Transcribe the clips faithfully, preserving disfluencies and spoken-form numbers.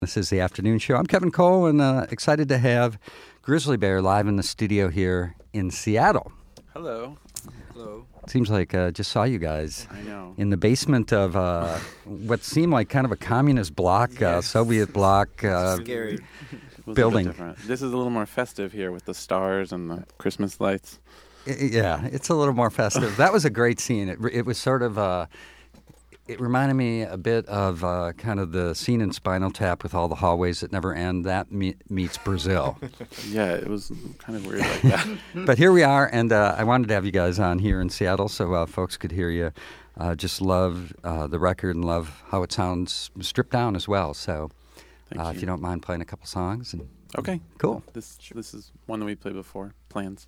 This is the afternoon show. I'm Kevin Cole, and uh, excited to have Grizzly Bear live in the studio here in Seattle. Hello. Hello. Seems like uh, just saw you guys. I know. In the basement of uh, what seemed like kind of a communist block, yes. uh, Soviet block uh, Scary. building. This is a little more festive here with the stars and the Christmas lights. I, yeah, it's a little more festive. That was a great scene. It, it was sort of... Uh, It reminded me a bit of uh, kind of the scene in Spinal Tap with all the hallways that never end. That me- meets Brazil. Yeah, it was kind of weird like that. But here we are, and uh, I wanted to have you guys on here in Seattle so uh, folks could hear you. Uh, just love uh, the record and love how it sounds stripped down as well. So uh, you. if you don't mind playing a couple songs. And okay. Cool. This This is one that we played before, Plans.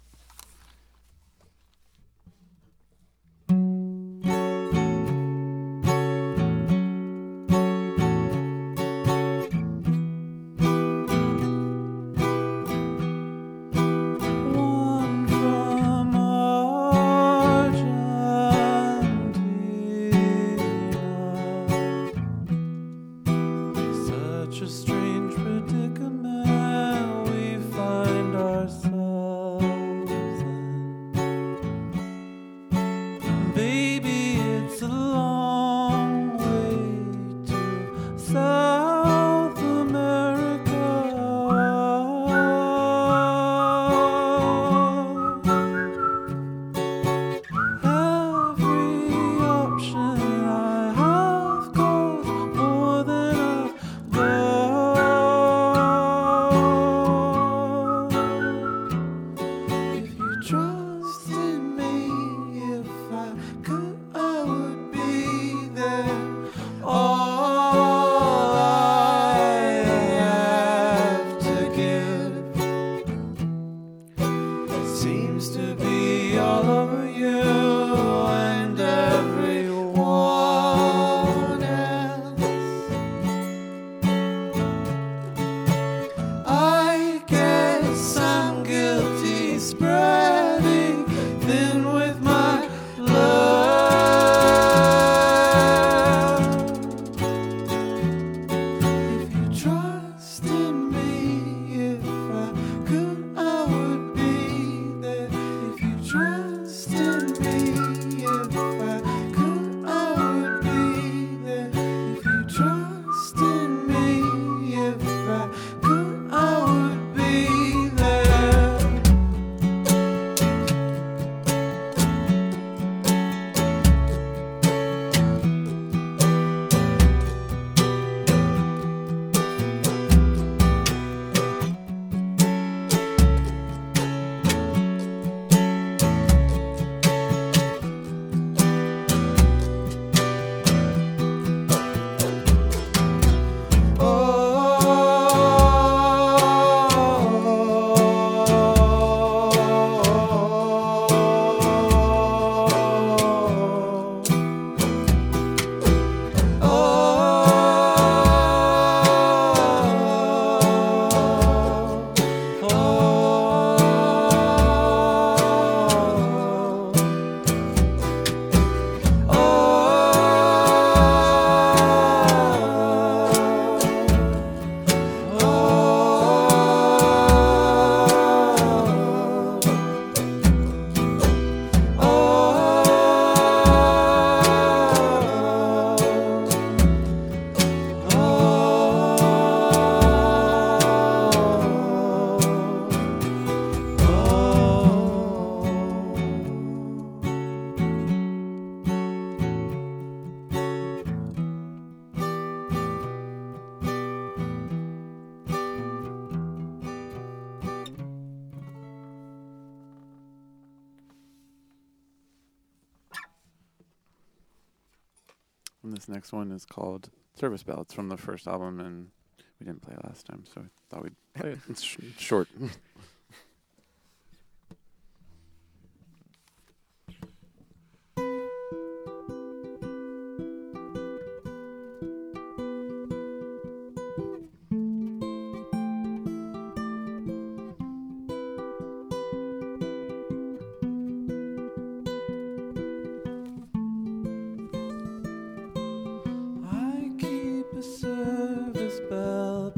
And this next one is called Service Bell. It's from the first album, and we didn't play it last time, so I thought we'd play it. It's sh- short. Service bell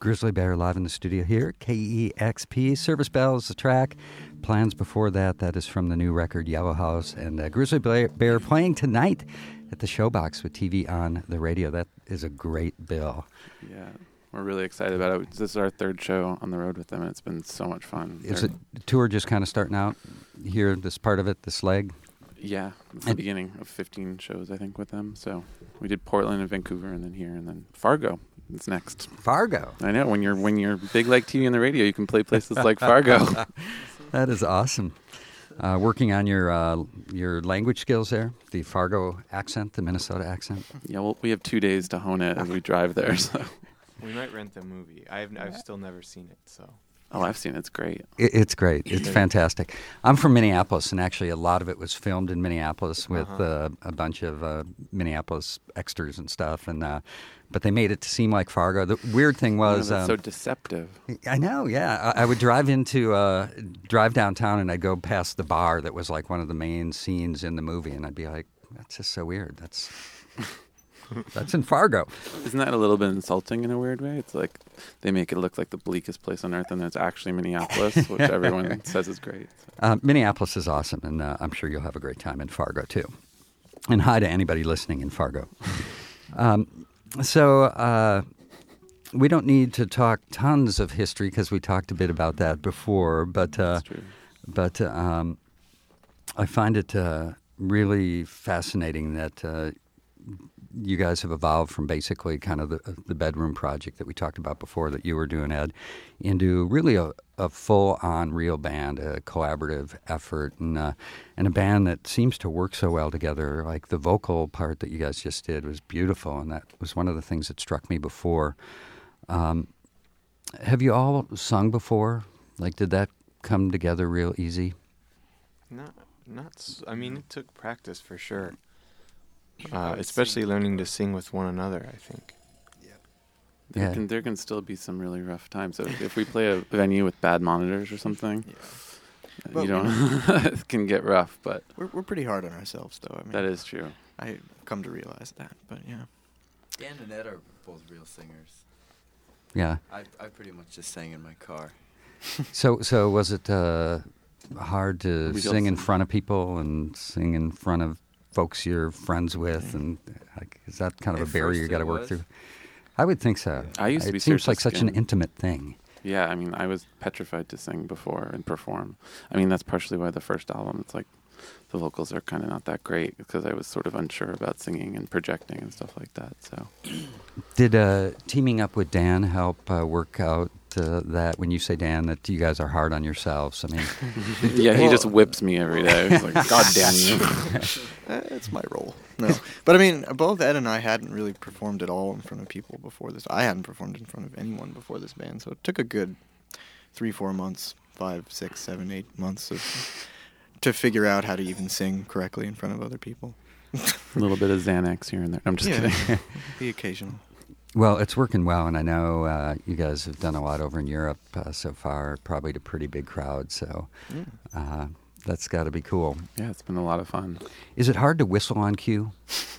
Grizzly Bear live in the studio here, K E X P. Service Bells, the track. Plans before that, that is from the new record, Yellow House. And uh, Grizzly Bear playing tonight at the Showbox with T V on the radio. That is a great bill. Yeah, we're really excited about it. This is our third show on the road with them, and it's been so much fun. Is They're, the tour just kind of starting out here, this part of it, this leg? Yeah, it's the beginning of fifteen shows, I think, with them. So we did Portland and Vancouver, and then here, and then Fargo. It's next. Fargo. I know. When you're when you're big like T V and the radio, you can play places like Fargo. That is awesome. Uh, working on your uh, your language skills there, the Fargo accent, the Minnesota accent. Yeah, well, we have two days to hone it as we drive there. So. We might rent the movie. I've I've still never seen it, so. Oh, I've seen it. It's great. It, it's great. It's fantastic. I'm from Minneapolis, and actually a lot of it was filmed in Minneapolis with Uh-huh. uh, a bunch of uh, Minneapolis extras and stuff. And uh, but they made it to seem like Fargo. The weird thing was, Yeah, that's um, so deceptive. I know, yeah. I, I would drive into uh, drive downtown, and I'd go past the bar that was like one of the main scenes in the movie, and I'd be like, "That's just so weird. That's." That's in Fargo. Isn't that a little bit insulting in a weird way? It's like they make it look like the bleakest place on earth, and it's actually Minneapolis, which everyone says is great. So. Uh, Minneapolis is awesome, and uh, I'm sure you'll have a great time in Fargo, too. And hi to anybody listening in Fargo. Um, so uh, we don't need to talk tons of history because we talked a bit about that before, but uh, That's true. but um, I find it uh, really fascinating that uh, you guys have evolved from basically kind of the, the bedroom project that we talked about before that you were doing, Ed, into really a, a full-on real band, a collaborative effort, and uh, and a band that seems to work so well together. Like the vocal part that you guys just did was beautiful, and that was one of the things that struck me before. Um, have you all sung before? Like, did that come together real easy? Not not. s- I mean, it took practice for sure. Uh, especially learning to sing with one another, I think. There Yeah. can there can still be some really rough times. So if we play a venue with bad monitors or something, Yeah. uh, Well, you know, it can get rough. But We're we're pretty hard on ourselves, though. I mean, that is true. I come to realize that, but yeah. Dan and Ed are both real singers. Yeah. I I pretty much just sang in my car. So, so was it uh, hard to We sing in don't- front of people and sing in front of folks you're friends with, and like, is that kind of At a barrier first you got to it work was. through? I would think so. I used to it be seems Saoirse like such an Skin. intimate thing. Yeah, I mean, I was petrified to sing before and perform. I mean, that's partially why the first album, it's like the vocals are kind of not that great because I was sort of unsure about singing and projecting and stuff like that. So Did uh, teaming up with Dan help uh, work out uh, that? When you say Dan, that you guys are hard on yourselves. I mean, yeah, he just whips me every day. He's like, God damn you. Uh, it's my role. No, but I mean, both Ed and I hadn't really performed at all in front of people before this. I hadn't performed in front of anyone before this band, so it took a good three, four months, five, six, seven, eight months of to figure out how to even sing correctly in front of other people. A little bit of Xanax here and there. I'm just Yeah. kidding. The occasional. well, it's working well, and I know uh, you guys have done a lot over in Europe uh, so far, probably to pretty big crowds. So Yeah. uh, that's got to be cool. Yeah, it's been a lot of fun. Is it hard to whistle on cue?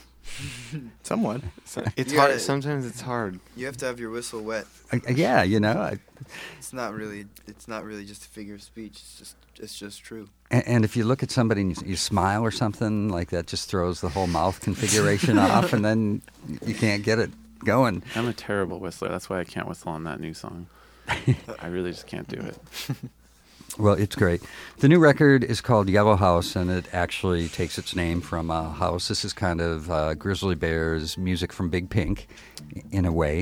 Somewhat. So it's You hard. gotta- Sometimes it's hard. You have to have your whistle wet. I, yeah, you know. I, It's not really. It's not really just a figure of speech. It's just. It's just true. And, and if you look at somebody and you, you smile or something, like that just throws the whole mouth configuration off, and then you can't get it going. I'm a terrible whistler. That's why I can't whistle on that new song. I really just can't do it. Well, it's great. The new record is called Yellow House, and it actually takes its name from a house. This is kind of uh, Grizzly Bear's music from Big Pink, in a way.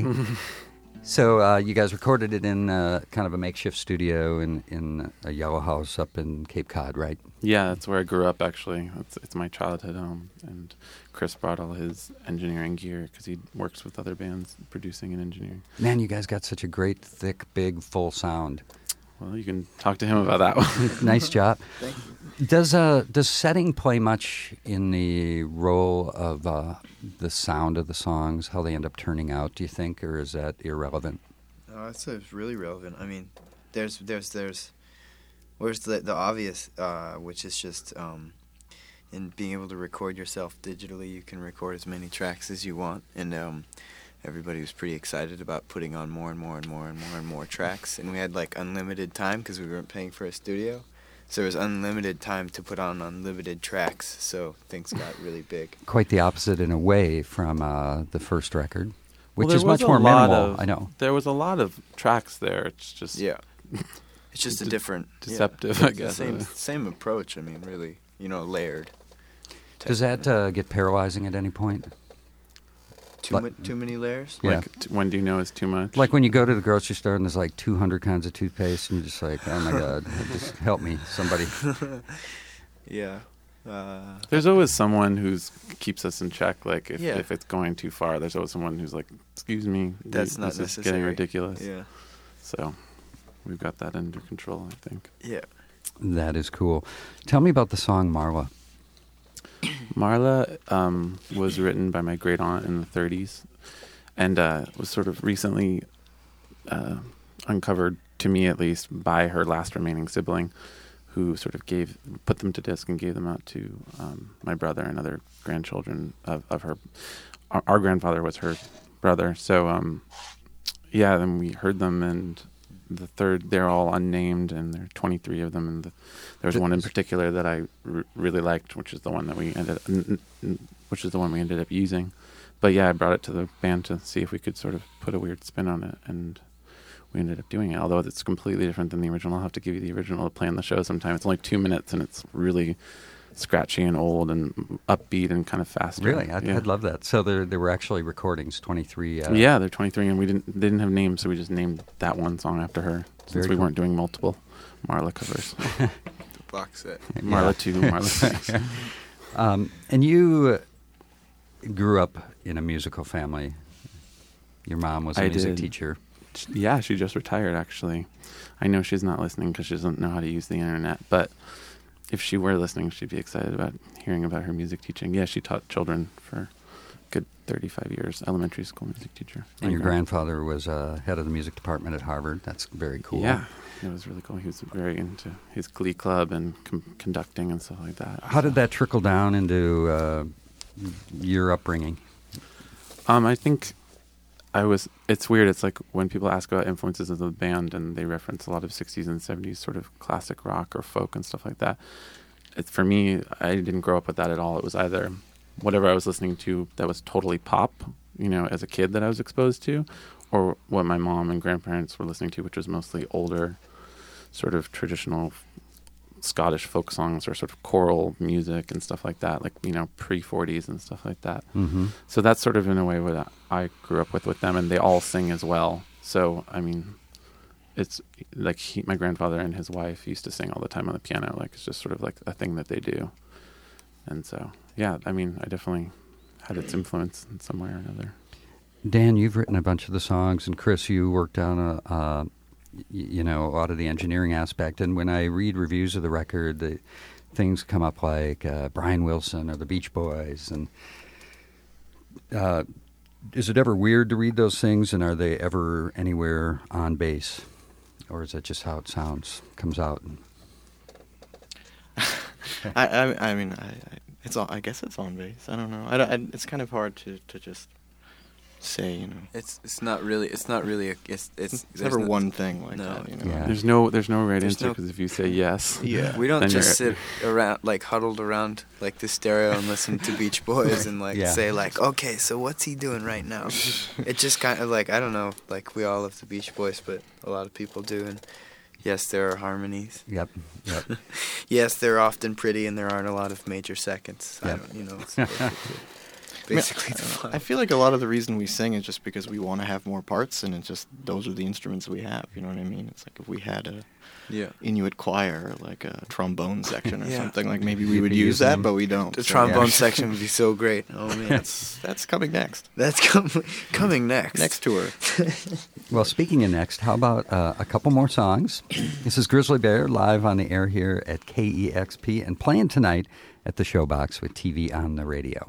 So uh, you guys recorded it in uh, kind of a makeshift studio in, in a yellow house up in Cape Cod, right? Yeah, that's where I grew up, actually. It's, it's my childhood home. And Chris brought all his engineering gear because he works with other bands producing and engineering. Man, you guys got such a great, thick, big, full sound. Well, you can talk to him about that one. Nice job. Thank you. Does uh does setting play much in the role of uh, the sound of the songs, how they end up turning out, do you think, or is that irrelevant? No, that's it's really relevant. I mean, there's there's there's where's the the obvious, uh, which is just um, in being able to record yourself digitally. You can record as many tracks as you want, and um, everybody was pretty excited about putting on more and more and more and more and more tracks. And we had like unlimited time because we weren't paying for a studio. So there was unlimited time to put on unlimited tracks. So things got really big. Quite the opposite in a way from uh, the first record, which Well, there is was much a more lot minimal. of- I know. There was a lot of tracks there. It's just Yeah. It's just a De- different... deceptive, yeah, I it's the guess. Same, same approach, I mean, really, you know, layered. Does that uh, get paralyzing at any point? Too, like- ma- too many layers? Yeah. Like, t- when do you know is too much? Like when you go to the grocery store and there's like two hundred kinds of toothpaste, and you're just like, oh my God, just help me, somebody. Yeah. Uh, There's always someone who's keeps us in check. Like if, Yeah. if it's going too far, there's always someone who's like, "Excuse me, That's th- not this is necessary." getting ridiculous." yeah. So we've got that under control, I think. Yeah. That is cool. Tell me about the song Marla. Marla um, was written by my great aunt in the thirties, and uh, was sort of recently uh, uncovered, to me at least, by her last remaining sibling, who sort of gave put them to disc and gave them out to um, my brother and other grandchildren of, of her. Our, our grandfather was her brother, so um, yeah. Then we heard them, and the third, they're all unnamed, and there are twenty-three of them, and the, there was one in particular that I r- really liked, which is the one that we ended, n- n- which is the one we ended up using. But yeah, I brought it to the band to see if we could sort of put a weird spin on it, and we ended up doing it. Although it's completely different than the original. I'll have to give you the original to play on the show sometime. It's only two minutes, and it's really scratchy and old and upbeat and kind of faster. Really? I'd, yeah. I'd love that. So there, there were actually recordings, twenty-three. Uh, Yeah, they're twenty-three, and we didn't they didn't have names, so we just named that one song after her, since Very we cool. weren't doing multiple Marla covers. The box set. Marla two, Marla six. Um, and you uh, grew up in a musical family. Your mom was a I music did. teacher. Yeah, she just retired, actually. I know she's not listening because she doesn't know how to use the internet, but if she were listening, she'd be excited about hearing about her music teaching. Yeah, she taught children for a good thirty-five years, elementary school music teacher. And My your grand- grandfather was uh, head of the music department at Harvard. That's very cool. Yeah, it was really cool. He was very into his glee club and com- conducting and stuff like that. How did that trickle down into uh, your upbringing? Um, I think I was. It's weird. It's like when people ask about influences of the band, and they reference a lot of sixties and seventies sort of classic rock or folk and stuff like that. It's, for me, I didn't grow up with that at all. It was either whatever I was listening to that was totally pop, you know, as a kid that I was exposed to, or what my mom and grandparents were listening to, which was mostly older, sort of traditional Scottish folk songs or sort of choral music and stuff like that, like, you know, pre-forties and stuff like that. Mm-hmm. So that's sort of in a way what I grew up with with them, and they all sing as well. So, I mean, it's like he, my grandfather and his wife used to sing all the time on the piano. Like, it's just sort of like a thing that they do. And so, yeah, I mean, I definitely had its influence in some way or another. Dan, you've written a bunch of the songs, and Chris, you worked on a, uh, y- you know, a lot of the engineering aspect. And when I read reviews of the record, the things come up like uh, Brian Wilson or the Beach Boys. And uh, is it ever weird to read those things, and are they ever anywhere on base, or is that just how it sounds, comes out? I, I, I mean, I, I, it's all, I guess it's on base. I don't know. I, don't- I, it's kind of hard to, to just say, you know. It's it's not really it's not really a it's it's, It's there's never no- one thing like no. that, you know. Yeah. There's no there's no right There's answer no- because if you say yes, Yeah. We don't then just you're- sit around like huddled around like the stereo and listen to Beach Boys and like Yeah. say like, okay, so what's he doing right now? It just kind of like I don't know, like we all love the Beach Boys, but a lot of people do, and yes, there are harmonies. Yep, yep. Yes, they're often pretty, and there aren't a lot of major seconds. I Yep. don't, you know, it's basically, basically the fun. I feel like a lot of the reason we sing is just because we want to have more parts, and it's just those are the instruments we have. You know what I mean? It's like if we had a Yeah. Inuit choir, or like a trombone section or Yeah. something, like maybe we You'd would be use using that, them. but we don't. The so- trombone Yeah. section would be so great. Oh man, That's that's coming next. that's com- coming next. Next tour. Well, speaking of next, how about uh, a couple more songs? This is Grizzly Bear live on the air here at K E X P and playing tonight at the Showbox with T V on the radio.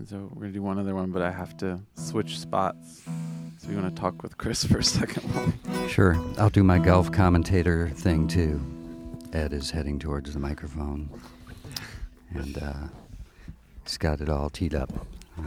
And so we're going to do one other one, but I have to switch spots. So you want to talk with Chris for a second? Sure. I'll do my golf commentator thing, too. Ed is heading towards the microphone. And uh, he's got it all teed up.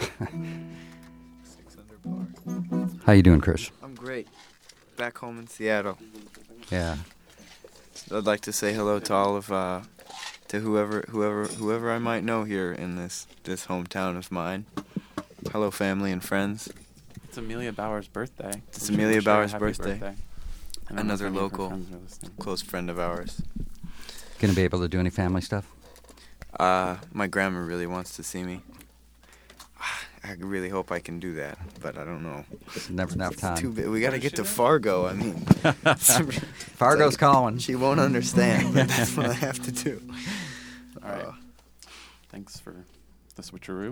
Six under par. How you doing, Chris? I'm great. Back home in Seattle. Yeah. I'd like to say hello to all of, uh, to whoever, whoever, whoever I might know here in this this hometown of mine. Hello, family and friends. It's Amelia Bauer's birthday. It's We should Amelia wish her a Bauer's happy birthday. birthday. I don't know if Another any of her local friends are listening. close friend of ours. Gonna be able to do any family stuff? Uh, my grandma really wants to see me. I really hope I can do that, but I don't know. It's never enough It's time. too big. We got to get to Fargo. I mean, Fargo's like- calling. she won't understand, but that's what I have to do. All right. Uh, Thanks for the switcheroo.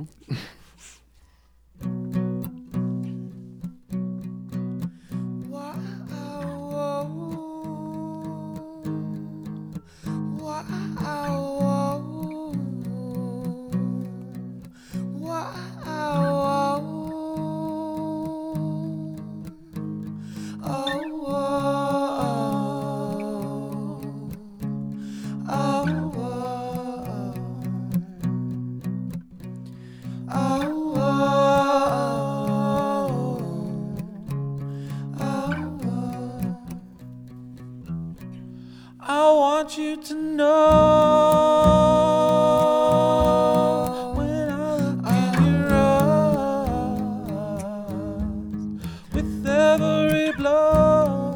I want you to know when I look in your eyes, with every blow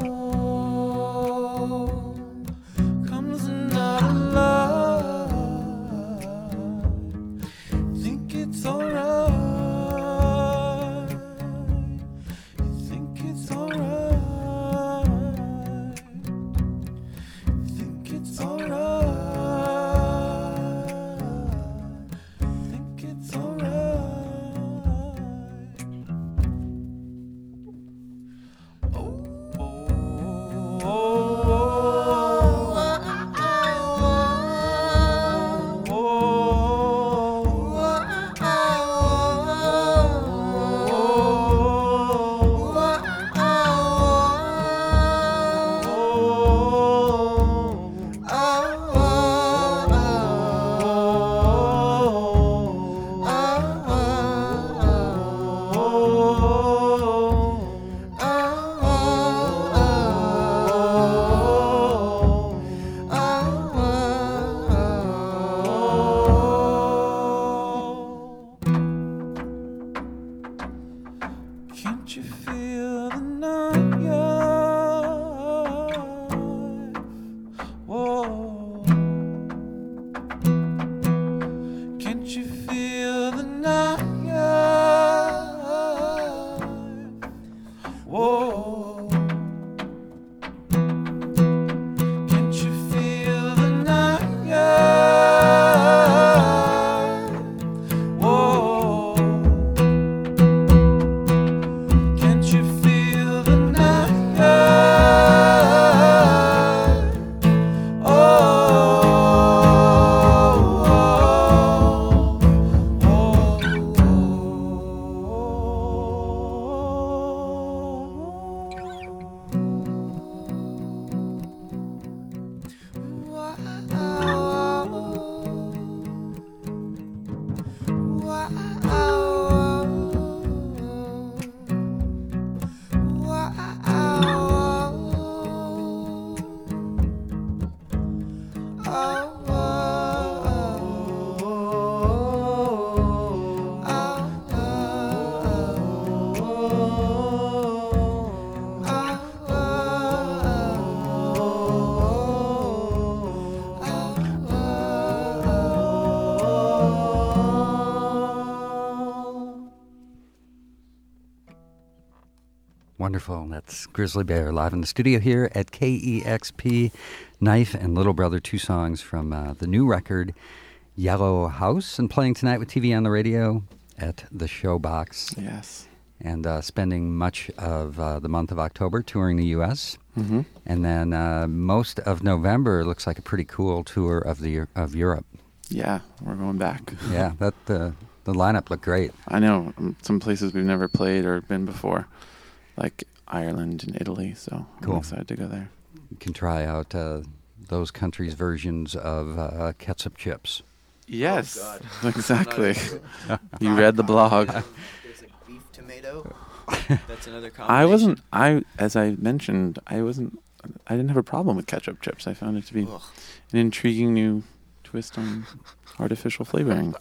comes another life. Think it's alright. You think it's alright. It's alright. Think it's alright. Oh, oh, oh, can't you feel the night? Whoa. Can't you feel the night? Whoa. Can't you feel the night? Whoa. Can't you feel the night? Oh, Wonderful. That's Grizzly Bear live in the studio here at K E X P. Knife and Little Brother, two songs from uh, the new record, Yellow House, and playing tonight with T V on the radio at the Showbox. Yes. And uh, spending much of uh, the month of October touring the U S Mm-hmm. And then uh, most of November looks like a pretty cool tour of the of Europe. Yeah, we're going back. Yeah, that uh, The lineup looked great. I know um, some places we've never played or been before, like Ireland and Italy. So Cool. I'm excited to go there. You can try out uh, those countries' versions of uh, ketchup chips. Yes, God. exactly. You read the blog. There's like beef tomato. That's another combination. I wasn't. I as I mentioned, I wasn't. I didn't have a problem with ketchup chips. I found it to be Ugh. an intriguing new twist on artificial flavoring.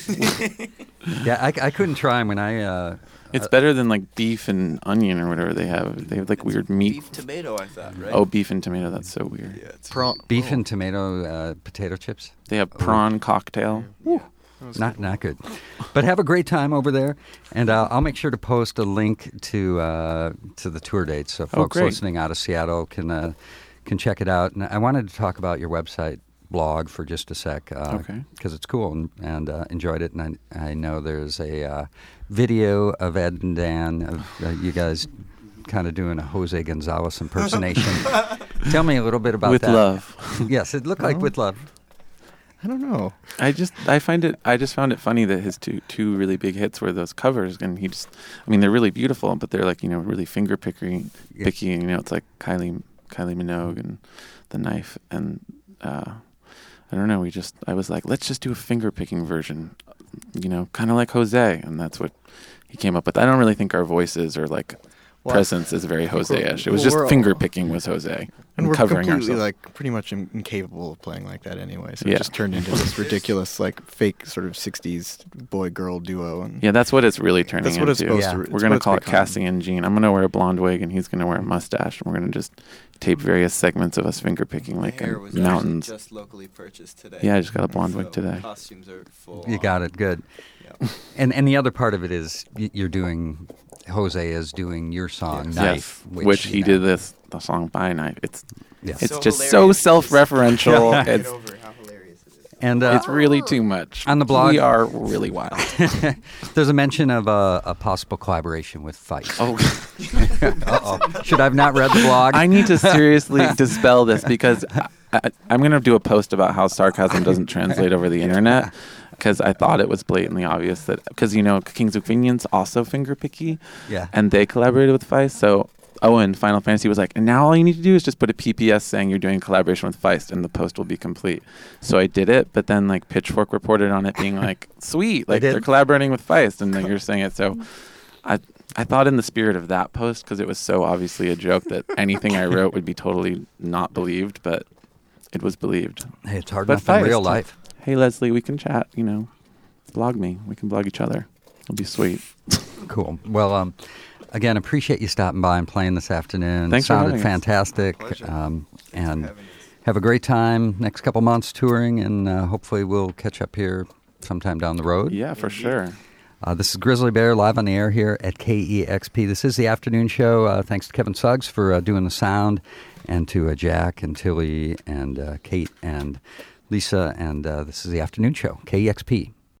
Yeah, I, I couldn't try them when I. Uh, It's uh, better than like beef and onion or whatever they have. They have like It's weird meat. Beef tomato, I thought, right? Oh, beef and tomato. That's so weird. yeah. It's Prawn, beef oh. and tomato uh, potato chips. They have prawn cocktail. Yeah. Not not good, but have a great time over there, and uh, I'll make sure to post a link to uh, to the tour dates so Oh, folks great. listening out of Seattle can uh, can check it out. And I wanted to talk about your website blog for just a sec, uh, Okay. because it's cool and, and uh, enjoyed it. And I, I know there's a uh, video of Ed and Dan of uh, you guys kind of doing a Jose Gonzalez impersonation. Tell me a little bit about With that. love. Yes, it looked like Oh. With Love. I don't know. I just I find it I just found it funny that his two two really big hits were those covers, and he just I mean they're really beautiful, but they're like, you know, really finger picky Yeah. picky, and you know, it's like Kylie Kylie Minogue and The Knife, and uh, I don't know, we just I was like, let's just do a finger picking version, you know, kind of like Jose, and that's what he came up with. I don't really think our voices or like Well, presence is very Jose-ish. It was well, just we're all- finger picking was Jose And and we're covering completely ourselves. like pretty much in- incapable of playing like that anyway. So Yeah. it just turned into this ridiculous like fake sort of sixties boy girl duo. And Yeah, that's what it's really turning that's what it's into. supposed Yeah. to. We're it's We're going what to it's call it become. Cassie and Jean. I'm going to wear a blonde wig, and he's going to wear a mustache, and we're going to just tape various segments of us finger picking like My hair in was mountains. actually just locally purchased today. Yeah, I just got a blonde so wig today. Costumes are full. You on. got it. Good. Yeah. And and the other part of it is y- you're doing Jose is doing your song Yes. Knife, Yes, which, he you know, did this the song by Knife. It's Yeah. it's So just hilarious. so Just self-referential. Get it's over how hilarious it is. And uh, it's really too much. on the blog- we are really wild. there's a mention of a, a possible collaboration with Feist. Oh, Uh-oh. Should I have not read the blog? I need to seriously dispel this because I, I, I'm going to do a post about how sarcasm doesn't translate over the internet. Because I thought it was blatantly obvious that, because, you know, Kings of Convenience also finger picky, Yeah. and they collaborated with Feist. So, oh, and Final Fantasy was like, and now all you need to do is just put a P P S saying you're doing collaboration with Feist, and the post will be complete. So I did it, but then, like, Pitchfork reported on it being like, sweet, like, did? they're collaborating with Feist, and then you're saying it. So I I thought in the spirit of that post, because it was so obviously a joke that anything I wrote would be totally not believed, but it was believed. Hey, it's hard But enough in Feist. real life. Hey, Leslie, we can chat, you know, blog me. We can blog each other. It'll be sweet. Cool. Well, um, again, appreciate you stopping by and playing this afternoon. Thanks for Sounded having us. fantastic. Pleasure. Um, and Having us. have a great time next couple months touring, and uh, hopefully we'll catch up here sometime down the road. Yeah, for sure. Uh, this is Grizzly Bear live on the air here at K E X P. This is the afternoon show. Uh, thanks to Kevin Suggs for uh, doing the sound, and to uh, Jack and Tilly and uh, Kate and Lisa. And uh, this is the afternoon show, K E X P.